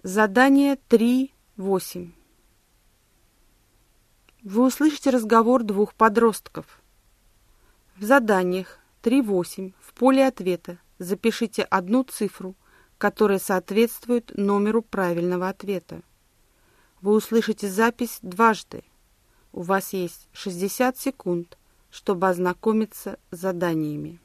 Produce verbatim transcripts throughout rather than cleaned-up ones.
Задание три восемь. Вы услышите разговор двух подростков. В заданиях три восемь в поле ответа запишите одну цифру, которая соответствует номеру правильного ответа. Вы услышите запись дважды. У вас есть шестьдесят секунд, чтобы ознакомиться с заданиями.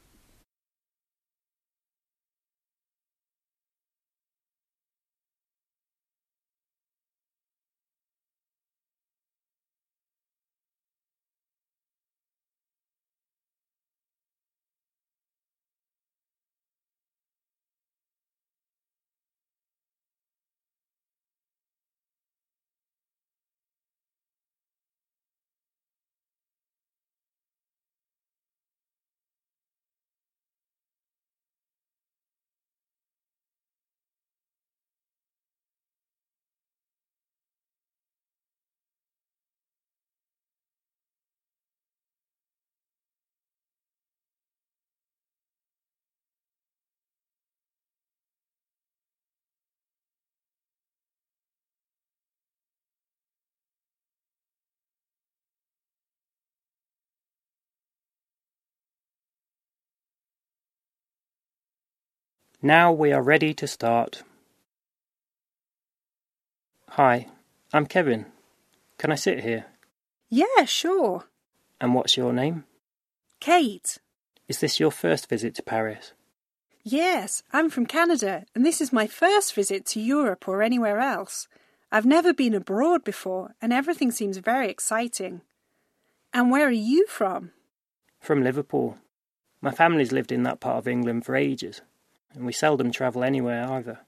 Now we are ready to start. Hi, I'm Kevin. Can I sit here? Yeah, sure. And what's your name? Kate. Is this your first visit to Paris? Yes, I'm from Canada, and this is my first visit to Europe or anywhere else. I've never been abroad before, and everything seems very exciting. And where are you from? From Liverpool. My family's lived in that part of England for ages, and we seldom travel anywhere either.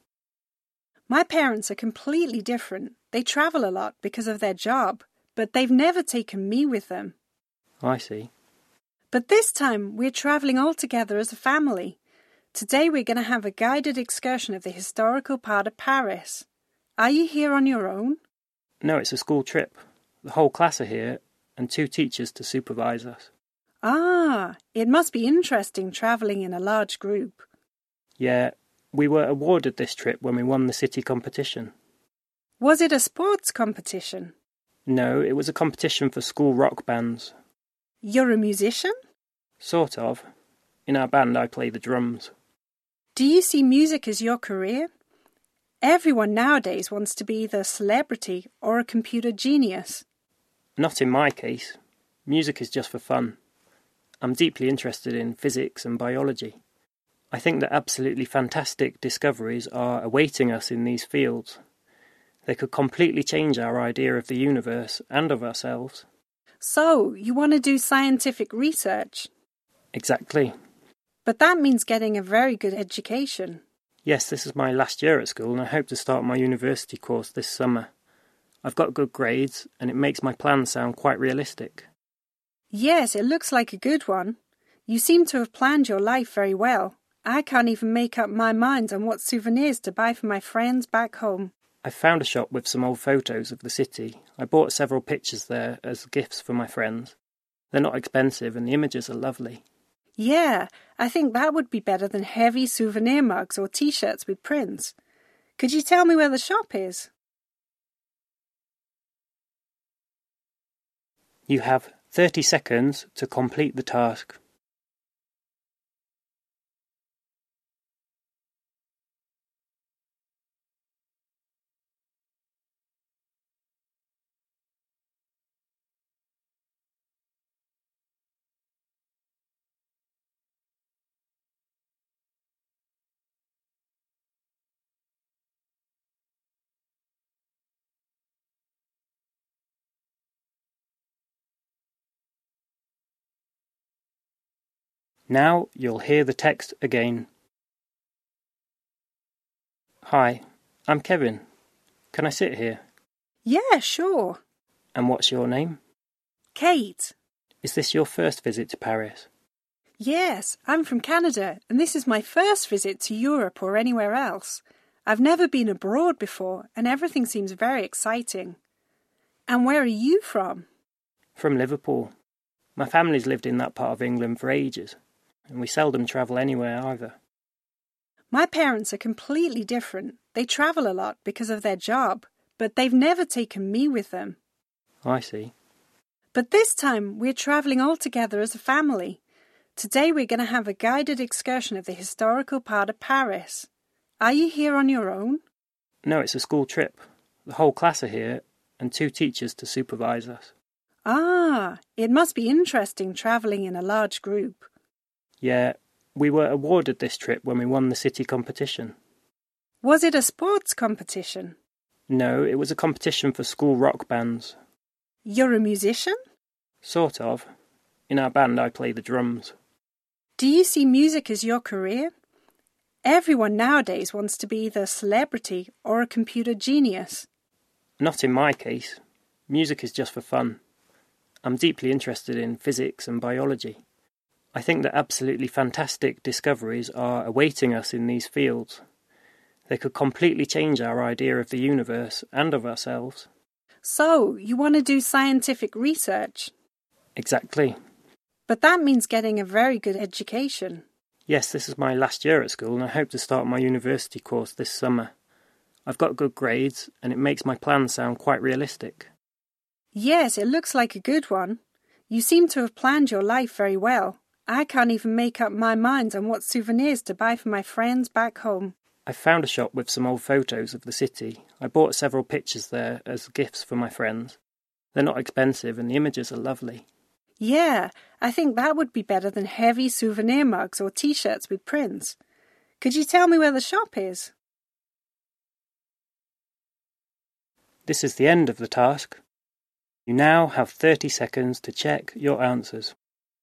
My parents are completely different. They travel a lot because of their job, but they've never taken me with them. I see. But this time we're travelling all together as a family. Today we're going to have a guided excursion of the historical part of Paris. Are you here on your own? No, it's a school trip. The whole class are here, and two teachers to supervise us. Ah, it must be interesting travelling in a large group. Yeah, we were awarded this trip when we won the city competition. Was it a sports competition? No, it was a competition for school rock bands. You're a musician? Sort of. In our band I play the drums. Do you see music as your career? Everyone nowadays wants to be either a celebrity or a computer genius. Not in my case. Music is just for fun. I'm deeply interested in physics and biology. I think that absolutely fantastic discoveries are awaiting us in these fields. They could completely change our idea of the universe and of ourselves. So, you want to do scientific research? Exactly. But that means getting a very good education. Yes, this is my last year at school and I hope to start my university course this summer. I've got good grades and it makes my plans sound quite realistic. Yes, it looks like a good one. You seem to have planned your life very well. I can't even make up my mind on what souvenirs to buy for my friends back home. I found a shop with some old photos of the city. I bought several pictures there as gifts for my friends. They're not expensive and the images are lovely. Yeah, I think that would be better than heavy souvenir mugs or T-shirts with prints. Could you tell me where the shop is? You have thirty seconds to complete the task. Now you'll hear the text again. Hi, I'm Kevin. Can I sit here? Yeah, sure. And what's your name? Kate. Is this your first visit to Paris? Yes, I'm from Canada, and this is my first visit to Europe or anywhere else. I've never been abroad before, and everything seems very exciting. And where are you from? From Liverpool. My family's lived in that part of England for ages, and we seldom travel anywhere either. My parents are completely different. They travel a lot because of their job, but they've never taken me with them. I see. But this time we're travelling all together as a family. Today we're going to have a guided excursion of the historical part of Paris. Are you here on your own? No, it's a school trip. The whole class are here, and two teachers to supervise us. Ah, it must be interesting travelling in a large group. Yeah, we were awarded this trip when we won the city competition. Was it a sports competition? No, it was a competition for school rock bands. You're a musician? Sort of. In our band I play the drums. Do you see music as your career? Everyone nowadays wants to be either a celebrity or a computer genius. Not in my case. Music is just for fun. I'm deeply interested in physics and biology. I think that absolutely fantastic discoveries are awaiting us in these fields. They could completely change our idea of the universe and of ourselves. So, you want to do scientific research? Exactly. But that means getting a very good education. Yes, this is my last year at school and I hope to start my university course this summer. I've got good grades and it makes my plans sound quite realistic. Yes, it looks like a good one. You seem to have planned your life very well. I can't even make up my mind on what souvenirs to buy for my friends back home. I found a shop with some old photos of the city. I bought several pictures there as gifts for my friends. They're not expensive and the images are lovely. Yeah, I think that would be better than heavy souvenir mugs or T-shirts with prints. Could you tell me where the shop is? This is the end of the task. You now have thirty seconds to check your answers.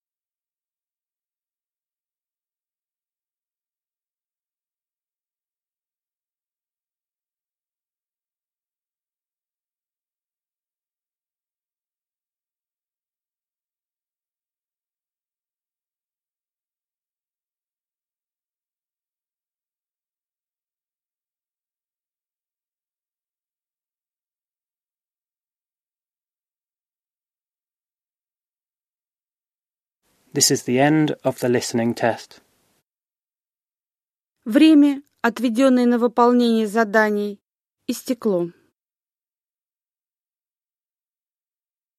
This is the end of the listening test. Время, отведенное на выполнение заданий, истекло.